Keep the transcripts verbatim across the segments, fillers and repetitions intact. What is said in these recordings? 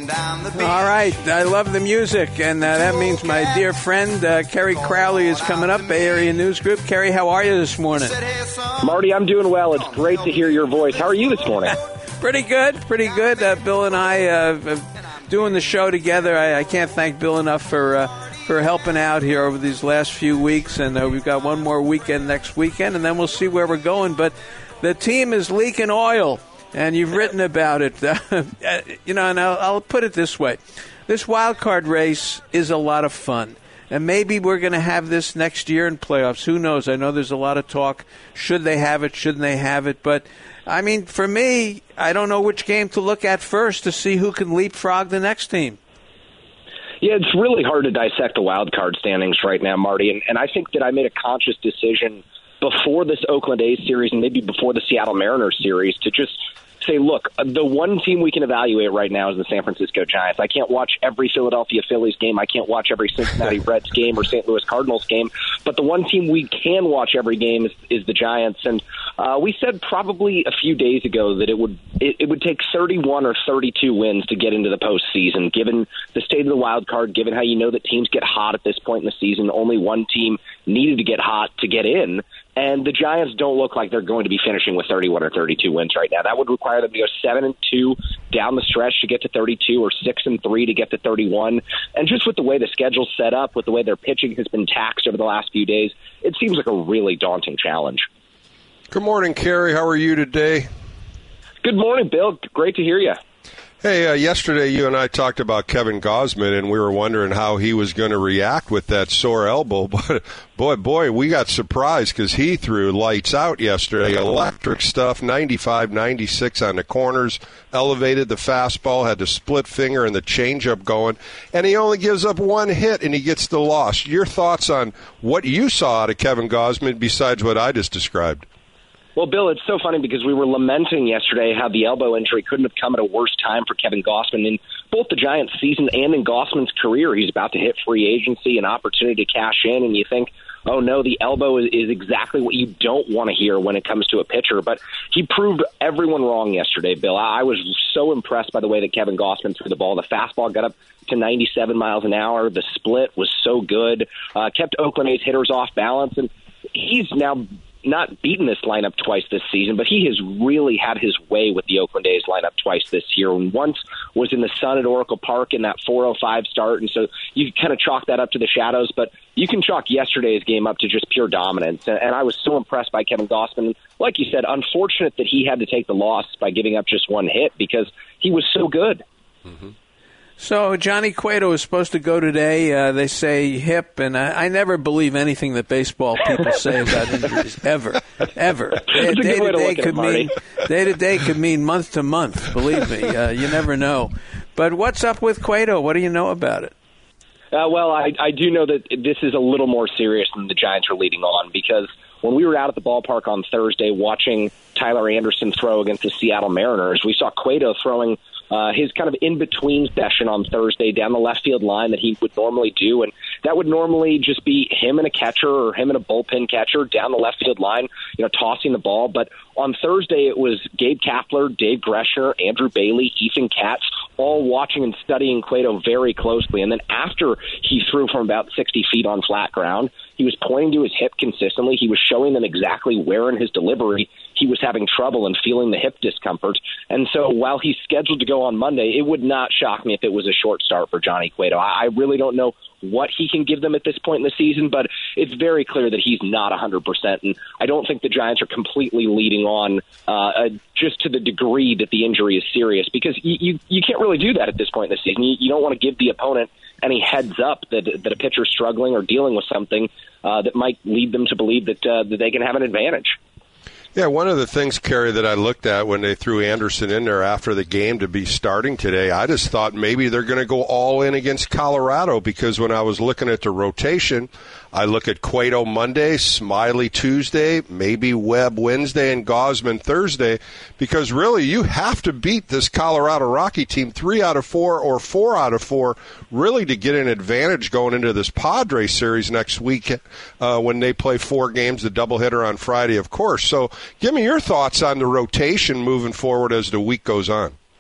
All right, I love the music, and uh, that means my dear friend uh, Kerry Crowley is coming up, Bay Area News Group. Kerry, how are you this morning? Marty, I'm doing well. It's great to hear your voice. How are you this morning? Pretty good, pretty good. Uh, Bill and I uh, doing the show together. I, I can't thank Bill enough for uh, for helping out here over these last few weeks, and uh, we've got one more weekend next weekend, and then we'll see where we're going. But the team is leaking oil. And you've written about it, you know, and I'll, I'll put it this way. This wild card race is a lot of fun. And maybe we're going to have this next year in playoffs. Who knows? I know there's a lot of talk. Should they have it? Shouldn't they have it? But, I mean, for me, I don't know which game to look at first to see who can leapfrog the next team. Yeah, it's really hard to dissect the wild card standings right now, Marty. And, and I think that I made a conscious decision before this Oakland A's series and maybe before the Seattle Mariners series to just say, look, the one team we can evaluate right now is the San Francisco Giants. I can't watch every Philadelphia Phillies game. I can't watch every Cincinnati Reds game or Saint Louis Cardinals game. But the one team we can watch every game is, is the Giants. And uh, we said probably a few days ago that it would it, it would take thirty-one or thirty-two wins to get into the postseason, given the state of the wild card, given how you know that teams get hot at this point in the season. Only one team needed to get hot to get in. And the Giants don't look like they're going to be finishing with thirty-one or thirty-two wins right now. That would require them to go seven and two down the stretch to get to thirty-two, or six and three to get to thirty-one. And just with the way the schedule's set up, with the way their pitching has been taxed over the last few days, it seems like a really daunting challenge. Good morning, Kerry. How are you today? Good morning, Bill. Great to hear you. Hey, uh, yesterday you and I talked about Kevin Gausman, and we were wondering how he was going to react with that sore elbow. But, boy, boy, we got surprised because he threw lights out yesterday. Electric stuff, ninety-five, ninety-six on the corners, elevated the fastball, had the split finger and the changeup going, and he only gives up one hit, and he gets the loss. Your thoughts on what you saw out of Kevin Gausman besides what I just described? Well, Bill, it's so funny because we were lamenting yesterday how the elbow injury couldn't have come at a worse time for Kevin Gausman in both the Giants season and in Gausman's career. He's about to hit free agency, an opportunity to cash in, and you think, oh, no, the elbow is, is exactly what you don't want to hear when it comes to a pitcher. But he proved everyone wrong yesterday, Bill. I was so impressed by the way that Kevin Gausman threw the ball. The fastball got up to ninety-seven miles an hour. The split was so good, uh, kept Oakland A's hitters off balance, and he's now not beaten this lineup twice this season, but he has really had his way with the Oakland A's lineup twice this year. And once was in the sun at Oracle Park in that four oh five start, and so you kind of chalk that up to the shadows, but you can chalk yesterday's game up to just pure dominance. And I was so impressed by Kevin Gausman. Like you said, unfortunate that he had to take the loss by giving up just one hit because he was so good. Mm-hmm. So Johnny Cueto is supposed to go today. Uh, they say hip, and I, I never believe anything that baseball people say about injuries, ever, ever. Day, day to day could mean day to day could mean month to month. Believe me, uh, you never know. But what's up with Cueto? What do you know about it? Uh, well, I, I do know that this is a little more serious than the Giants are leading on, because when we were out at the ballpark on Thursday watching Tyler Anderson throw against the Seattle Mariners, we saw Cueto throwing Uh, his kind of in-between session on Thursday down the left field line that he would normally do, and that would normally just be him and a catcher or him and a bullpen catcher down the left field line, you know, tossing the ball. But on Thursday, it was Gabe Kapler, Dave Greshner, Andrew Bailey, Ethan Katz, all watching and studying Cueto very closely. And then after he threw from about sixty feet on flat ground, he was pointing to his hip consistently. He was showing them exactly where in his delivery he was having trouble and feeling the hip discomfort. And so while he's scheduled to go on Monday, it would not shock me if it was a short start for Johnny Cueto. I really don't know what he can give them at this point in the season, but it's very clear that he's not one hundred percent. And I don't think the Giants are completely leading on uh, uh, just to the degree that the injury is serious, because you, you, you can't really do that at this point in the season. You, you don't want to give the opponent any heads up that that a pitcher's struggling or dealing with something uh, that might lead them to believe that uh, that they can have an advantage. Yeah, one of the things, Kerry, that I looked at when they threw Anderson in there after the game to be starting today, I just thought maybe they're going to go all in against Colorado, because when I was looking at the rotation, I look at Cueto Monday, Smiley Tuesday, maybe Webb Wednesday, and Gausman Thursday, because really you have to beat this Colorado Rocky team three out of four or four out of four really to get an advantage going into this Padres series next week uh, when they play four games, the doubleheader on Friday, of course. So give me your thoughts on the rotation moving forward as the week goes on.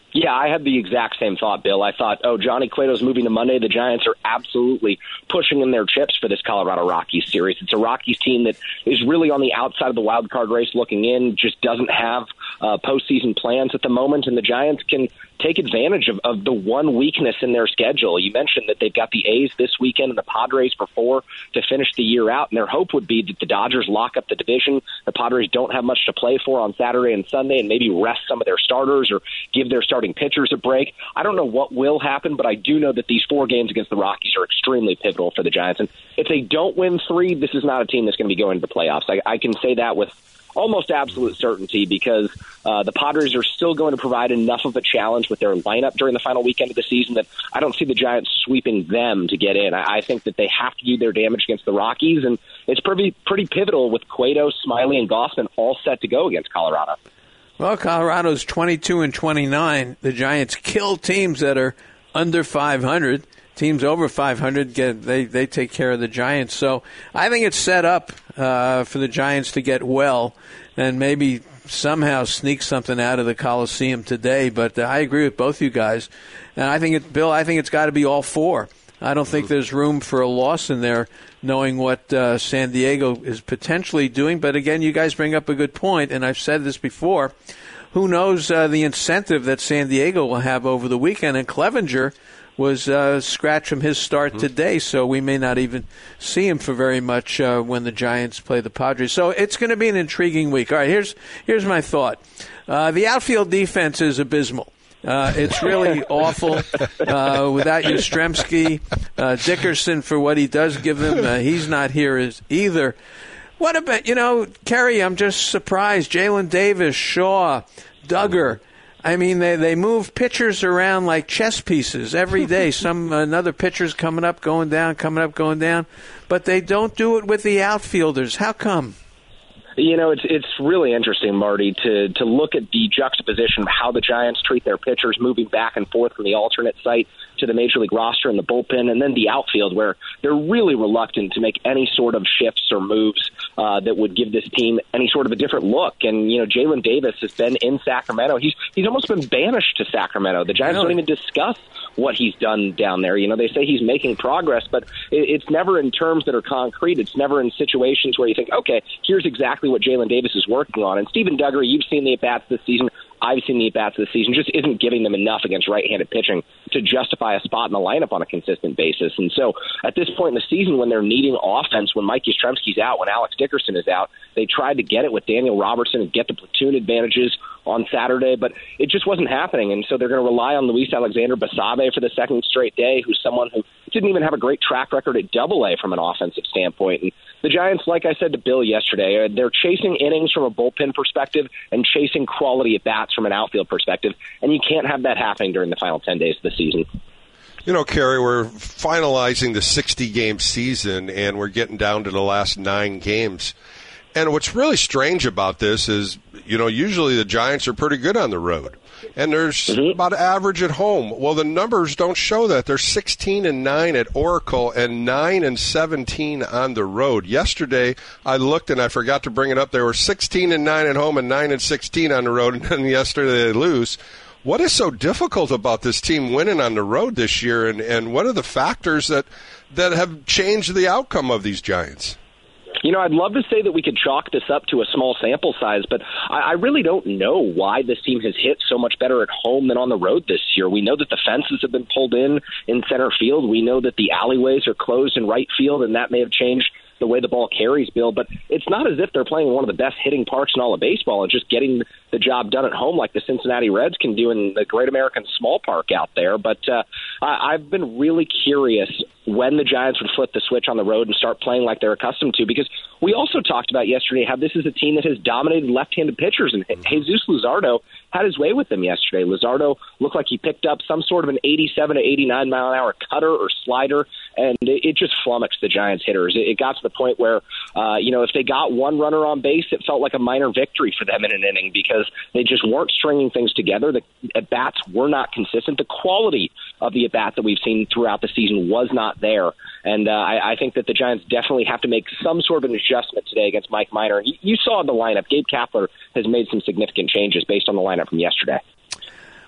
Yeah, I had the exact same thought, Bill. I thought, oh, Johnny Cueto's moving to Monday. The Giants are absolutely pushing in their chips for this Colorado Rockies series. It's a Rockies team that is really on the outside of the wild card race looking in, just doesn't have uh, postseason plans at the moment, and the Giants can take advantage of, of the one weakness in their schedule. You mentioned that they've got the A's this weekend and the Padres for four to finish the year out, and their hope would be that the Dodgers lock up the division. The Padres don't have much to play for on Saturday and Sunday, and maybe rest some of their starters or give their starting pitchers a break. I don't know what will happen, but I do know that these four games against the Rockies are extremely pivotal for the Giants, and if they don't win three, this is not a team that's going to be going to the playoffs. I, I can say that with almost absolute certainty because uh, the Padres are still going to provide enough of a challenge with their lineup during the final weekend of the season that I don't see the Giants sweeping them to get in. I, I think that they have to do their damage against the Rockies, and it's pretty pretty pivotal with Cueto, Smiley, and Gausman all set to go against Colorado. Well, Colorado's twenty-two and twenty-nine. The Giants kill teams that are under five hundred. Teams over five hundred, get they, they take care of the Giants. So I think it's set up uh, for the Giants to get well and maybe somehow sneak something out of the Coliseum today. But uh, I agree with both you guys. And I think, it, Bill, I think it's got to be all four. I don't think there's room for a loss in there, knowing what uh, San Diego is potentially doing. But, again, you guys bring up a good point, and I've said this before. Who knows uh, the incentive that San Diego will have over the weekend? And Clevenger was uh, scratched from his start mm-hmm. today, so we may not even see him for very much uh, when the Giants play the Padres. So it's going to be an intriguing week. All right, here's here's my thought. Uh, the outfield defense is abysmal. Uh, it's really awful uh, without Yastrzemski. Uh, Dickerson, for what he does give them, uh, he's not here as either. What about, you know, Kerry, I'm just surprised. Jalen Davis, Shaw, Duggar. I mean, they, they move pitchers around like chess pieces every day. Some another pitcher's coming up, going down, coming up, going down. But they don't do it with the outfielders. How come? You know, it's it's really interesting, Marty, to, to look at the juxtaposition of how the Giants treat their pitchers moving back and forth from the alternate site to the Major League roster and the bullpen, and then the outfield, where they're really reluctant to make any sort of shifts or moves uh, that would give this team any sort of a different look. And, you know, Jalen Davis has been in Sacramento. He's he's almost been banished to Sacramento. The Giants don't even discuss what he's done down there. You know, they say he's making progress, but it, it's never in terms that are concrete. It's never in situations where you think, okay, here's exactly what Jalen Davis is working on. And Steven Duggar, you've seen the at-bats this season. I've seen the at-bats this season, just isn't giving them enough against right-handed pitching to justify a spot in the lineup on a consistent basis. And so at this point in the season, when they're needing offense, when Mike Yastrzemski's out, when Alex Dickerson is out, they tried to get it with Daniel Robertson and get the platoon advantages on Saturday, but it just wasn't happening. And so they're going to rely on Luis Alexander Basabe for the second straight day, who's someone who didn't even have a great track record at Double A from an offensive standpoint. And the Giants, like I said to Bill yesterday, they're chasing innings from a bullpen perspective and chasing quality at bats from an outfield perspective, and you can't have that happening during the final ten days of the season. You know, Kerry, we're finalizing the sixty-game season, and we're getting down to the last nine games. And what's really strange about this is, you know, usually the Giants are pretty good on the road, and there's mm-hmm. about average at home. Well, the numbers don't show that. They're sixteen and nine at Oracle and nine and seventeen on the road. Yesterday, I looked and I forgot to bring it up. They were sixteen and nine at home and nine and sixteen on the road, and then yesterday they lose. What is so difficult about this team winning on the road this year, and, and what are the factors that that have changed the outcome of these Giants? You know, I'd love to say that we could chalk this up to a small sample size, but I, I really don't know why this team has hit so much better at home than on the road this year. We know that the fences have been pulled in in center field. We know that the alleyways are closed in right field, and that may have changed the way the ball carries, Bill, but it's not as if they're playing in one of the best hitting parks in all of baseball and just getting the job done at home like the Cincinnati Reds can do in the Great American Small Park out there. But uh, I, I've been really curious when the Giants would flip the switch on the road and start playing like they're accustomed to, because we also talked about yesterday how this is a team that has dominated left-handed pitchers, and Jesus Luzardo had his way with them yesterday. Luzardo looked like he picked up some sort of an eighty-seven to eighty-nine mile an hour cutter or slider, and it, it just flummoxed the Giants hitters. It, it got to the point where, uh, you know, if they got one runner on base, it felt like a minor victory for them in an inning because they just weren't stringing things together. The at-bats were not consistent. The quality of the at-bat that we've seen throughout the season was not there. And uh, I, I think that the Giants definitely have to make some sort of an adjustment today against Mike Minor. You, you saw the lineup. Gabe Kapler has made some significant changes based on the lineup from yesterday.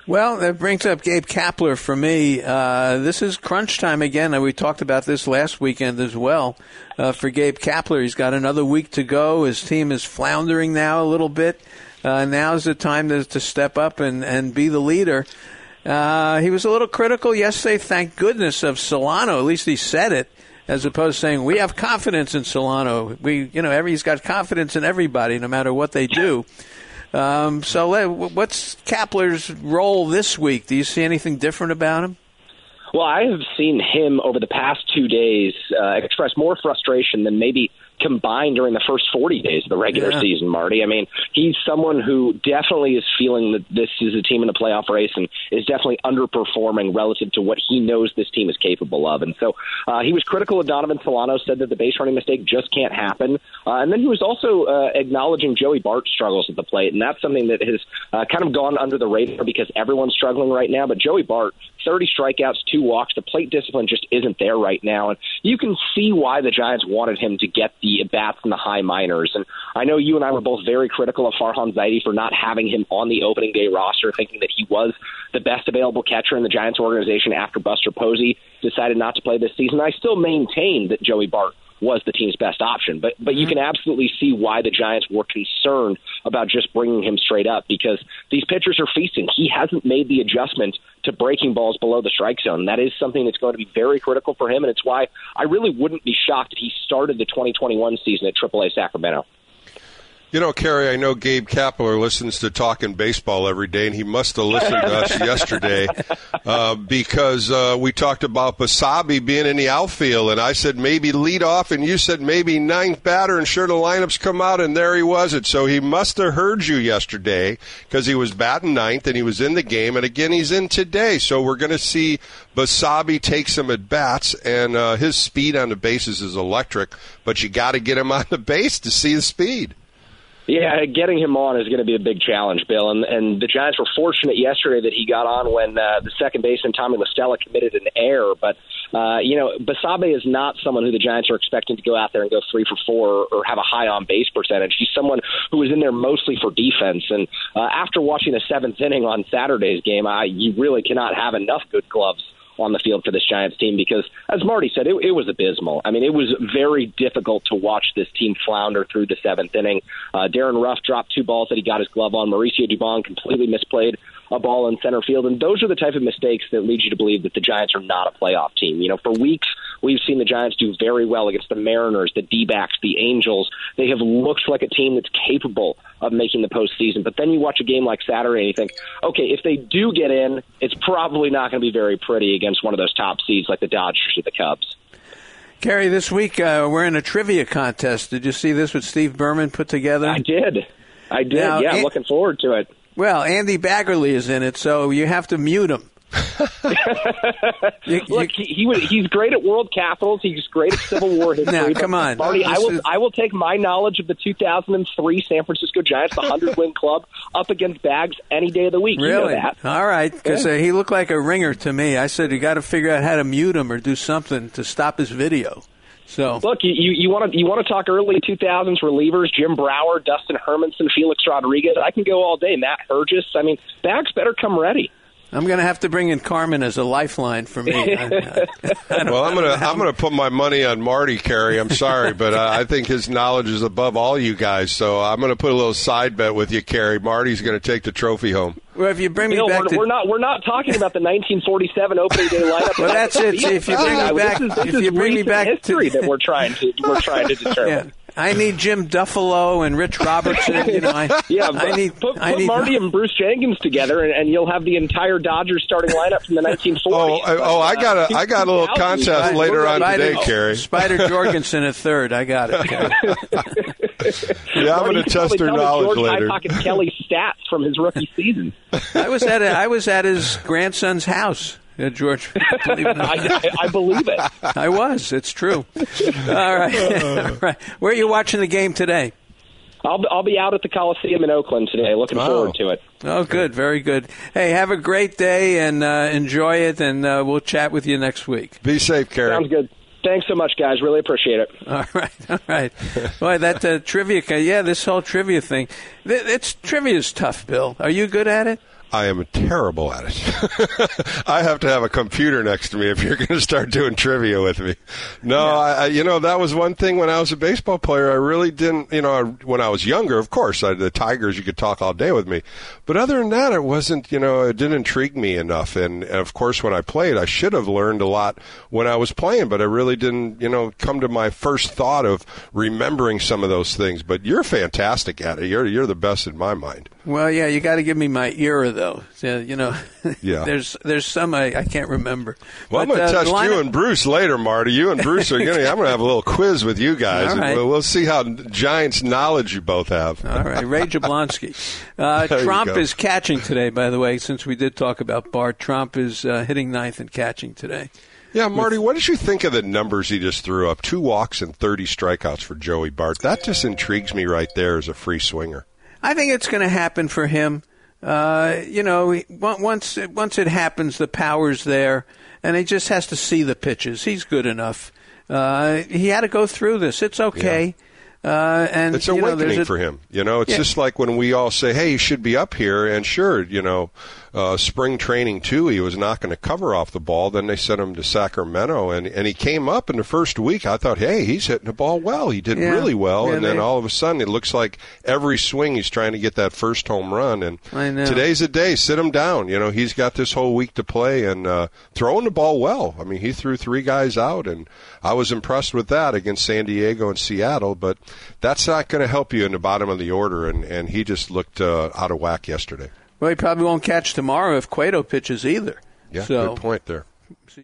Well, that brings up Gabe Kapler for me. Uh, this is crunch time again, and we talked about this last weekend as well. Uh, for Gabe Kapler, he's got another week to go. His team is floundering now a little bit. Uh, now's the time to, to step up and, and be the leader. Uh, he was a little critical yesterday, thank goodness, of Solano. At least he said it, as opposed to saying, we have confidence in Solano. We, you know, every, he's got confidence in everybody, no matter what they do. Um, so what's Kapler's role this week? Do you see anything different about him? Well, I have seen him over the past two days uh, express more frustration than maybe combined during the first forty days of the regular yeah. season, Marty. I mean, he's someone who definitely is feeling that this is a team in the playoff race and is definitely underperforming relative to what he knows this team is capable of. And so uh, he was critical of Donovan Solano, said that the base running mistake just can't happen. Uh, and then he was also uh, acknowledging Joey Bart's struggles at the plate. And that's something that has uh, kind of gone under the radar because everyone's struggling right now. But Joey Bart, thirty strikeouts, two walks. The plate discipline just isn't there right now. And you can see why the Giants wanted him to get the at-bats in the high minors. And I know you and I were both very critical of Farhan Zaidi for not having him on the opening day roster, thinking that he was the best available catcher in the Giants organization after Buster Posey decided not to play this season. I still maintain that Joey Bart was the team's best option. But but you can absolutely see why the Giants were concerned about just bringing him straight up because these pitchers are feasting. He hasn't made the adjustment to breaking balls below the strike zone. That is something that's going to be very critical for him, and it's why I really wouldn't be shocked if he started the twenty twenty-one season at triple A Sacramento. You know, Kerry, I know Gabe Kapler listens to Talkin' Baseball every day, and he must have listened to us yesterday uh, because uh, we talked about Basabe being in the outfield, and I said maybe lead off, and you said maybe ninth batter, and sure the lineups come out, and there he was. It. So he must have heard you yesterday because he was batting ninth, and he was in the game, and again he's in today. So we're going to see Basabe take some at-bats, and uh, his speed on the bases is electric, but you got to get him on the base to see the speed. Yeah, getting him on is going to be a big challenge, Bill. And, and the Giants were fortunate yesterday that he got on when uh, the second baseman, Tommy La Stella, committed an error. But, uh, you know, Basabe is not someone who the Giants are expecting to go out there and go three for four or have a high on-base percentage. He's someone who was in there mostly for defense. And uh, after watching the seventh inning on Saturday's game, I, you really cannot have enough good gloves on the field for this Giants team because, as Marty said, it, it was abysmal. I mean, it was very difficult to watch this team flounder through the seventh inning. Uh, Darren Ruff dropped two balls that he got his glove on. Mauricio Dubon completely misplayed a ball in center field, and those are the type of mistakes that lead you to believe that the Giants are not a playoff team. You know, for weeks, we've seen the Giants do very well against the Mariners, the D-backs, the Angels. They have looked like a team that's capable of making the postseason. But then you watch a game like Saturday and you think, okay, if they do get in, it's probably not going to be very pretty against one of those top seeds like the Dodgers or the Cubs. Gary, this week uh, we're in a trivia contest. Did you see this what Steve Berman put together? I did. I did, now, yeah. I'm An- looking forward to it. Well, Andy Baggerly is in it, so you have to mute him. you, Look, you, he, he was, he's great at world capitals. He's great at Civil War history. Now, come on. Marty, I will, is... I will take my knowledge of the two thousand three San Francisco Giants, the hundred-win club, up against Bags any day of the week. Really? You know that. All right, because yeah. uh, he looked like a ringer to me. I said you got to figure out how to mute him or do something to stop his video. So look, you you want to you want to talk early two thousands relievers: Jim Brower, Dustin Hermanson, Felix Rodriguez. I can go all day. Matt Hergis. I mean, Bags better come ready. I'm going to have to bring in Carmen as a lifeline for me. I, I, I well, I'm going to I'm going to put my money on Marty, Carey. I'm sorry, but uh, I think his knowledge is above all you guys. So I'm going to put a little side bet with you, Carey. Marty's going to take the trophy home. Well, if you bring me Bill, back we're, to we're not we're not talking about the nineteen forty-seven opening day lineup. Well, that's it. See, if you bring me back, this is, this if you is bring me back history to that we're trying to we're trying to determine. Yeah. I need Jim Duffalo and Rich Robertson. You know, I, yeah, I need, put, put I need Marty and Bruce Jenkins together, and, and you'll have the entire Dodgers starting lineup from the nineteen forties. Oh, oh, I got a, I got a little contest later on today, Carey. Spider Jorgensen at third. I got it, Carey. Yeah, I'm going to test her knowledge George later. High Pocket Kelly's stats from his rookie season. I was at a, I was at his grandson's house. Uh, George, believe it or not. I, I, I believe it. I was. It's true. All right. All right. Where are you watching the game today? I'll, I'll be out at the Coliseum in Oakland today. Looking oh. forward to it. Oh, good. Very good. Hey, have a great day and uh, enjoy it, and uh, we'll chat with you next week. Be safe, Carey. Sounds good. Thanks so much, guys. Really appreciate it. All right. All right. Boy, that uh, trivia, yeah, this whole trivia thing, it's trivia's tough, Bill. Are you good at it? I am terrible at it. I have to have a computer next to me if you're going to start doing trivia with me. No, yeah. I, I, you know, that was one thing when I was a baseball player. I really didn't, you know, I, when I was younger, of course, I, the Tigers, you could talk all day with me. But other than that, it wasn't, you know, it didn't intrigue me enough. And, and of course, when I played, I should have learned a lot when I was playing, but I really didn't, you know, come to my first thought of remembering some of those things. But you're fantastic at it. You're, you're the best in my mind. Well, yeah, you got to give me my era, though. So, you know, yeah. there's there's some I, I can't remember. Well, but, I'm going to uh, test you and Bruce later, Marty. You and Bruce are going to. I'm going to have a little quiz with you guys, right. and we'll, we'll see how Giants knowledge you both have. All right, Ray Jablonski. Uh, Trump is catching today, by the way. Since we did talk about Bart, Trump is uh, hitting ninth and catching today. Yeah, Marty, what did you think of the numbers he just threw up? Two walks and thirty strikeouts for Joey Bart. That just intrigues me right there as a free swinger. I think it's going to happen for him. Uh, you know, once once it happens, the power's there, and he just has to see the pitches. He's good enough. Uh, he had to go through this. It's okay. Yeah. Uh, and it's you awakening know, a, for him. You know, it's yeah. just like when we all say, hey, you should be up here. And sure, you know, uh, spring training, too, he was not going to cover off the ball. Then they sent him to Sacramento, and, and he came up in the first week. I thought, hey, he's hitting the ball well. He did yeah. really well. Yeah, and then they, all of a sudden, it looks like every swing he's trying to get that first home run. And I know. Today's the day. Sit him down. You know, he's got this whole week to play and uh, throwing the ball well. I mean, he threw three guys out, and I was impressed with that against San Diego and Seattle. But that's not going to help you in the bottom of the order, and, and he just looked uh, out of whack yesterday. Well, he probably won't catch tomorrow if Cueto pitches either. Yeah, so. Good point there.